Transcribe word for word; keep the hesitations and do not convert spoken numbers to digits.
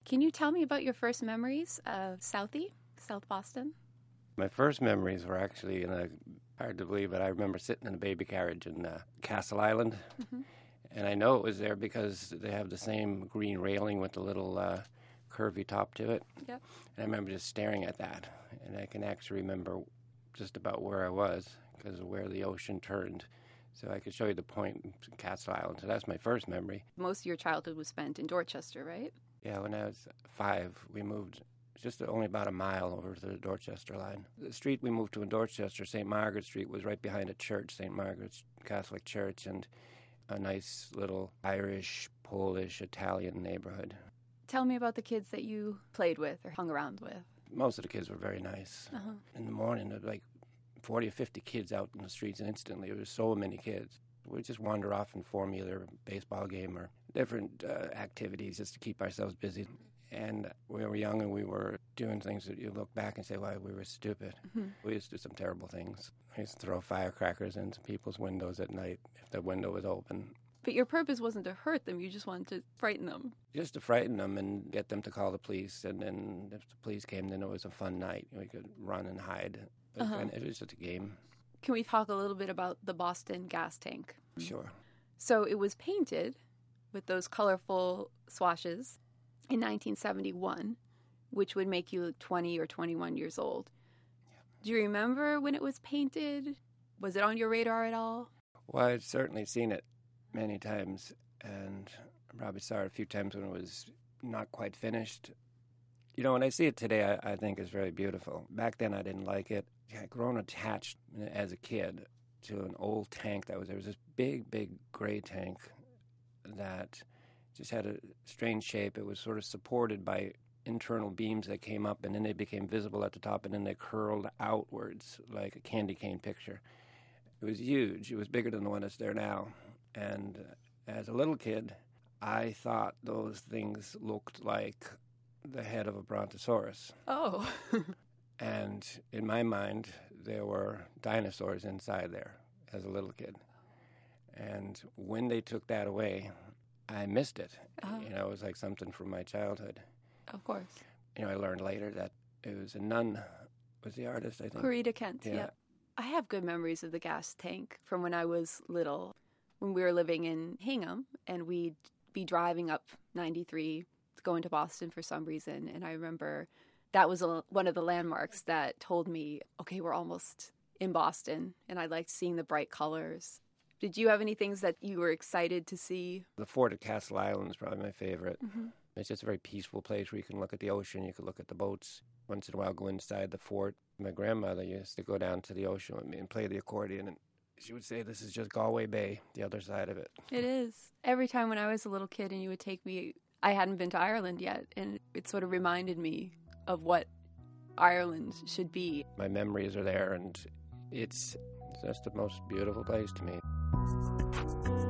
Can you tell me about your first memories of Southie, South Boston? My first memories were actually in a, hard to believe, but I remember sitting in a baby carriage in uh, Castle Island. Mm-hmm. And I know it was there because they have the same green railing with the little uh, curvy top to it. Yep. And I remember just staring at that. And I can actually remember just about where I was because of where the ocean turned. So I could show you the point in Castle Island. So that's my first memory. Most of your childhood was spent in Dorchester, right? Yeah, when I was five, we moved just only about a mile over to the Dorchester line. The street we moved to in Dorchester, Saint Margaret Street, was right behind a church, Saint Margaret's Catholic Church, and a nice little Irish, Polish, Italian neighborhood. Tell me about the kids that you played with or hung around with. Most of the kids were very nice. Uh-huh. In the morning, there were like forty or fifty kids out in the streets, and instantly there was so many kids. We'd just wander off and form either a baseball game or different uh, activities just to keep ourselves busy. And we were young and we were doing things that you look back and say, why, we were stupid. Mm-hmm. We used to do some terrible things. I used to throw firecrackers into people's windows at night if the window was open. But your purpose wasn't to hurt them, you just wanted to frighten them. Just to frighten them and get them to call the police. And then if the police came, then it was a fun night. We could run and hide. But Uh-huh. It was just a game. Can we talk a little bit about the Boston gas tank? Sure. So it was painted with those colorful swashes in nineteen seventy-one, which would make you twenty or twenty-one years old. Yeah. Do you remember when it was painted? Was it on your radar at all? Well, I'd certainly seen it many times, and I probably saw it a few times when it was not quite finished. You know, when I see it today, I, I think it's very beautiful. Back then, I didn't like it. I'd grown attached as a kid to an old tank that was there. was this big, big gray tank that just had a strange shape. It was sort of supported by internal beams that came up, and then they became visible at the top, and then they curled outwards like a candy cane picture. It was huge. It was bigger than the one that's there now. And as a little kid, I thought those things looked like the head of a brontosaurus. Oh. And in my mind, there were dinosaurs inside there as a little kid. And when they took that away, I missed it. Uh-huh. You know, it was like something from my childhood. Of course. You know, I learned later that it was a nun was the artist, I think. Corita Kent, Yeah. yeah. I have good memories of the gas tank from when I was little, when we were living in Hingham, and we'd be driving up ninety-three, going to Boston for some reason, and I remember that was a, one of the landmarks that told me, okay, we're almost in Boston, and I liked seeing the bright colors. Did you have any things that you were excited to see? The fort at Castle Island is probably my favorite. Mm-hmm. It's just a very peaceful place where you can look at the ocean, you can look at the boats. Once in a while, go inside the fort. My grandmother used to go down to the ocean with me and play the accordion, and she would say, this is just Galway Bay, the other side of it. It is. Every time when I was a little kid and you would take me, I hadn't been to Ireland yet, and it sort of reminded me of what Ireland should be. My memories are there, and it's just the most beautiful place to me.